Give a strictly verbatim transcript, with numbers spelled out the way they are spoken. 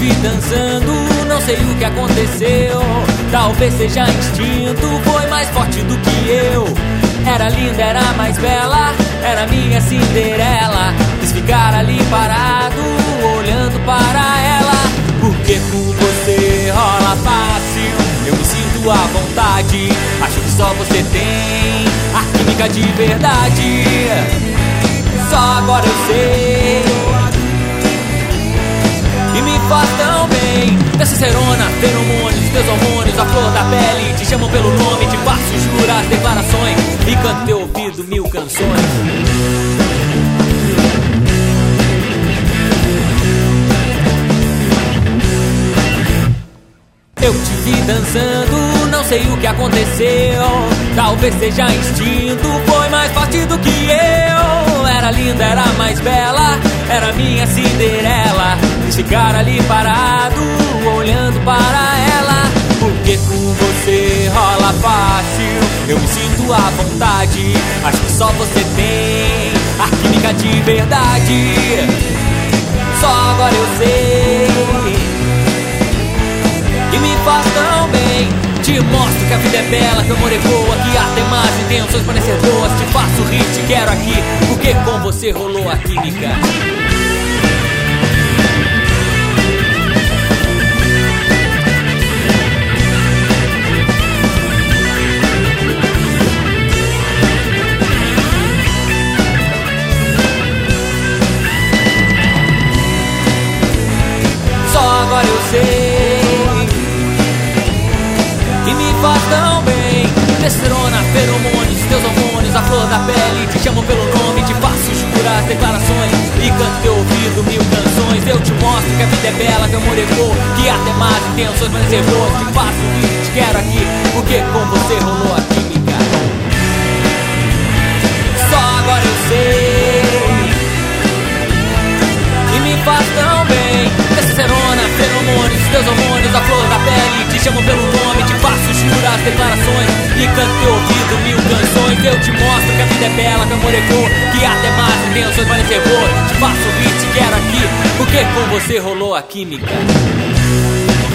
vi dançando, não sei o que aconteceu. Talvez seja instinto, foi mais forte do que eu. Era linda, era mais bela, era minha Cinderela. Quis ficar ali parado, olhando para ela. Porque com você rola fácil, eu me sinto à vontade. Acho que só você tem a química de verdade. Só agora eu sei, e me faz tão bem. Testosterona, feromônios, teus hormônios, a flor da pele. Te chamam pelo nome, te faço juras, declarações, e canto teu ouvido mil canções. Eu te vi dançando, não sei o que aconteceu. Talvez seja instinto, foi mais forte do que eu. Era linda, era mais bela, era minha Cinderela. Quis ficar ali parado, olhando para ela. Porque com você rola fácil, eu me sinto à vontade. Acho que só você tem a química de verdade. Só agora eu sei, e me faz tão bem. Te mostro que a vida é bela, que o amor é boa, que há tem mais intenções para ser boas. Te faço rir, te quero aqui, porque com você rolou a química. Só agora eu sei, e me faz tão bem. Testosterona, feromônios, teus hormônios, a flor da pele. Te chamam pelo nome, te faço juras, declarações, e canto teu ouvido mil canções. Eu te mostro que a vida é bela, que o amor é bom, que há até mais intenções para ser boas. Te faço rir, te quero aqui, porque com você rolou a química. Só agora eu sei, e me faz tão bem. Testosterona, feromônios, teus hormônios, a flor da pele. Te chamam pelo nome, te faço juras, declarações, e canto teu ouvido mil canções. Eu te mostro que a vida é bela, que o amor é bom, que há até mais intenções para ser boa. Te faço rir, te quero aqui, porque com você rolou a química.